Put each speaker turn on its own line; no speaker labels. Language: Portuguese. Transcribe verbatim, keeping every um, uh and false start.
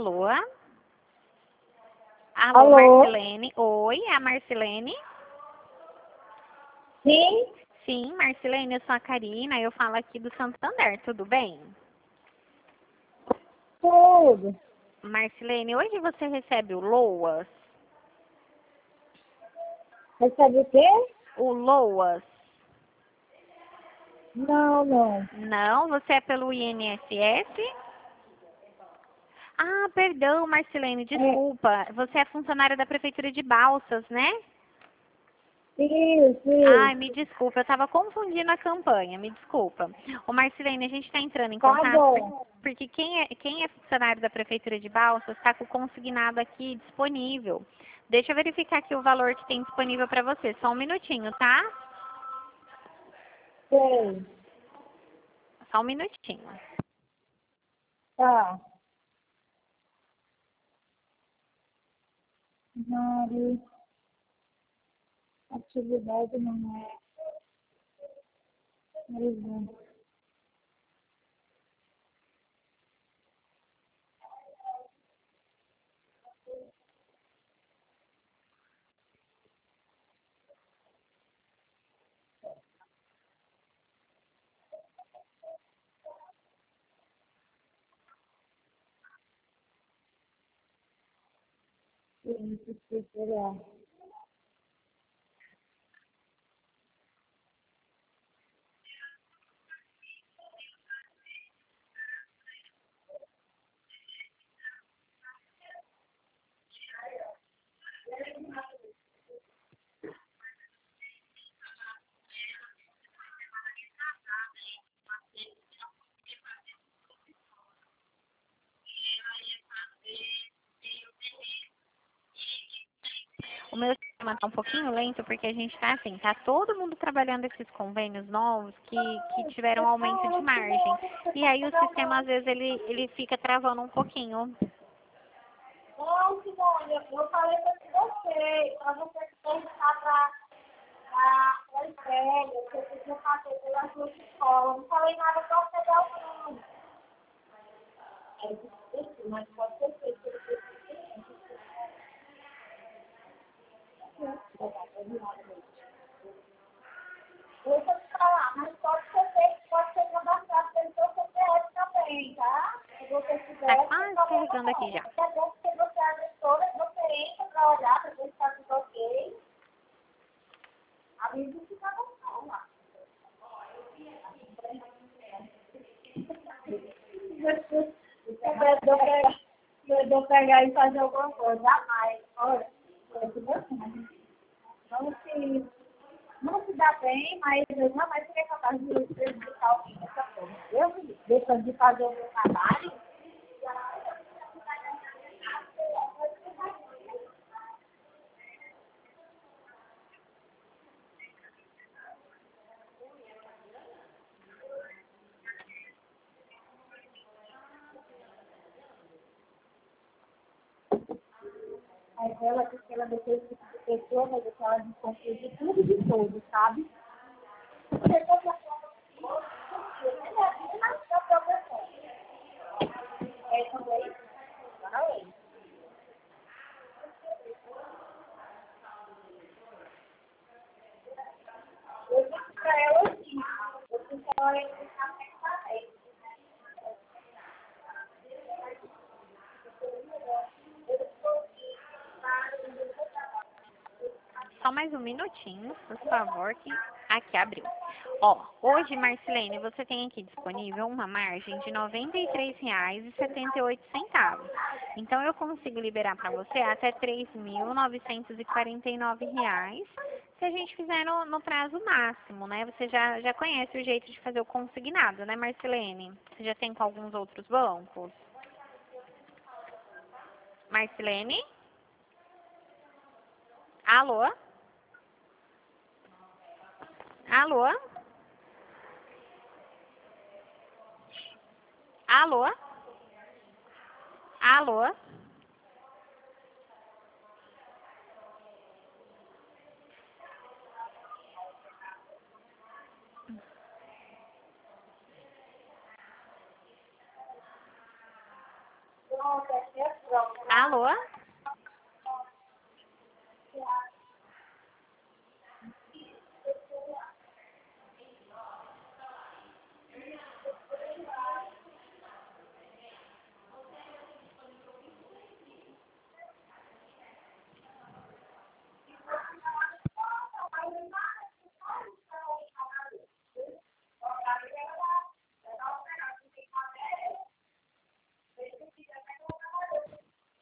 Alô? Alô,
Alô?
Marcilene? Oi, é a Marcilene?
Sim?
Sim, Marcilene, eu sou a Karina, eu falo aqui do Santander, tudo bem?
Tudo.
Marcilene, hoje você recebe o LOAS?
Recebe o quê?
O LOAS?
Não, não.
Não, você é pelo I N S S? Ah, perdão, Marcilene, desculpa. Você é funcionária da Prefeitura de Balsas, né?
Isso,
Ai,
isso.
me desculpa, eu estava confundindo a campanha, me desculpa. Ô Marcilene, a gente está entrando em
Tá
contato
bom.
porque quem é, quem é funcionário da Prefeitura de Balsas está com o consignado aqui disponível. Deixa eu verificar aqui o valor que tem disponível para você. Só um minutinho, tá?
Sei.
Só um minutinho.
Tá. Mari. Atividade não é. Mesmo. Isso, isso, será.
O meu sistema está um pouquinho lento porque a gente está assim, tá todo mundo trabalhando esses convênios novos que, que tiveram aumento de margem. E aí o sistema às vezes ele, ele fica travando um pouquinho.
Não, Simone, eu falei pra você, pra você pensar pra, pra, pra entrega, que eu podia fazer pela sua escola. Não falei nada pra você dar o nome. É difícil, mas pode ser feito. Deixa eu te falar, mas pode ser feito, pode ser cadastrado pelo seu C P F também, tá? Se você
Tá
quiser,
quase
não tem
carregando
problema
aqui
não.
já.
É bom que você abre todas, você entra pra olhar, pra ver se tá tudo ok. Avisa se tá bom, lá. Se eu pegar e fazer alguma coisa, jamais. Olha, é tudo assim. Não se, não se dá bem, mas eu jamais seria capaz de prejudicar alguém dessa forma. Eu, deixando de fazer o meu trabalho, mas ela disse que ela deixou esse tipo de pessoa, mas que ela desconfia de tudo e de todos, sabe? Porque toda forma, mas da própria forma. É também, não. Eu disse pra ela assim, eu disse pra ela que está bem.
Só mais um minutinho, por favor, que aqui abriu. Ó, hoje, Marcilene, você tem aqui disponível uma margem de noventa e três reais e setenta e oito centavos. Então, eu consigo liberar para você até três mil novecentos e quarenta e nove reais, se a gente fizer no, no prazo máximo, né? Você já, já conhece o jeito de fazer o consignado, né, Marcilene? Você já tem com alguns outros bancos? Marcilene? Alô? Alô? Alô? Alô?
pronto, aqui é pronto.
Alô?